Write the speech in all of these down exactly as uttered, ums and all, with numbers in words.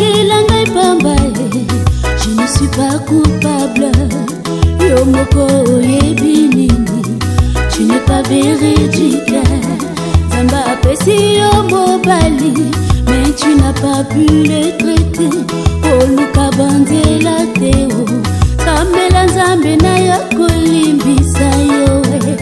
Je ne suis pas coupable. Yo moko yebinini, tu n'es pas véridique. Zamba apprécie yo mobali, mais tu n'as pas pu le traiter. Oh luka bandela teo, kamela nzambe na yo kolimbisa yo.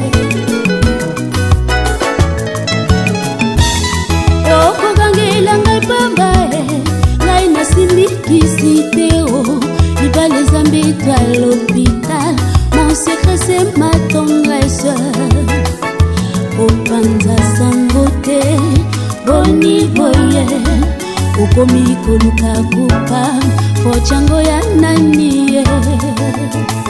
Oh kokangela ngai pamba, ngai nasimikisi teo. Liba les ambits à l'hôpital, mon secret c'est ma tendresse. Au panza sangote, boni boye, au komi koluka kupa, fochango ya nani.